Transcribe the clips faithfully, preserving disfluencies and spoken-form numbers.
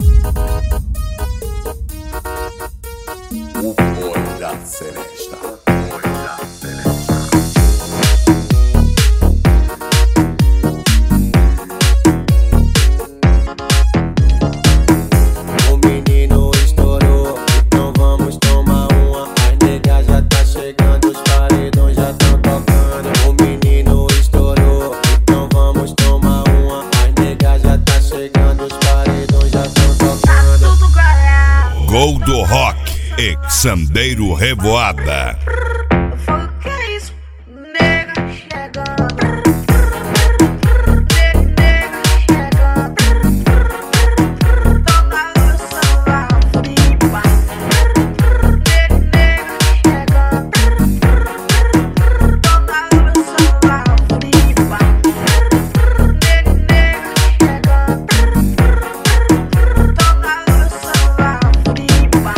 O boi da Seresta. O menino estourou, então vamos tomar uma. As negas já tá chegando, os paredões já tão tocando. O menino estourou, então vamos tomar uma. As negas já tá chegando, os paredões já tão tocando. Gol do Rock e Sandeiro Revoada. Foi que é isso? Nega chegando. Nega chegando. Toca o samba, flipa. Nega chegando. Toca o samba, flipa. Nega chegando. Toca o samba, flipa.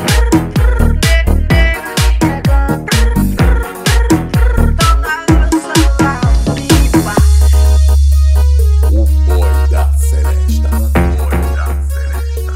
O boi da Seresta. Boi da Seresta.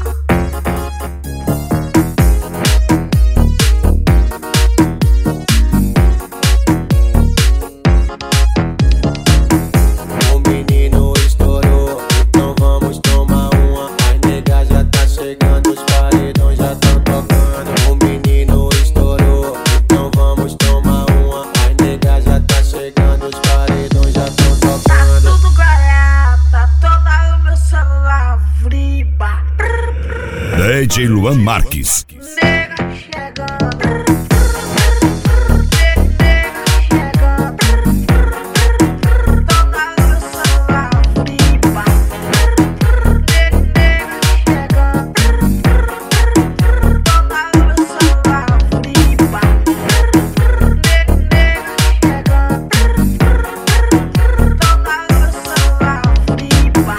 O menino estourou, então vamos tomar uma. As negas já tá chegando, os paredões já tão tocando. O menino estourou, então vamos tomar uma. As negas já tá chegando, os paredões já tão Tá tocando. tudo garata, toda o meu celular vibra. D J Luan Marques. Nega chegando. Nega chegando. Toda o celular vibra. Nega chegando. Toda o celular vibra. Nega chegando. Toda o celular vibra.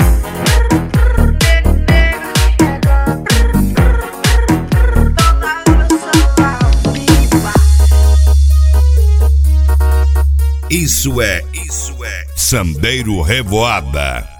Isso é, isso é Sandeiro Revoada.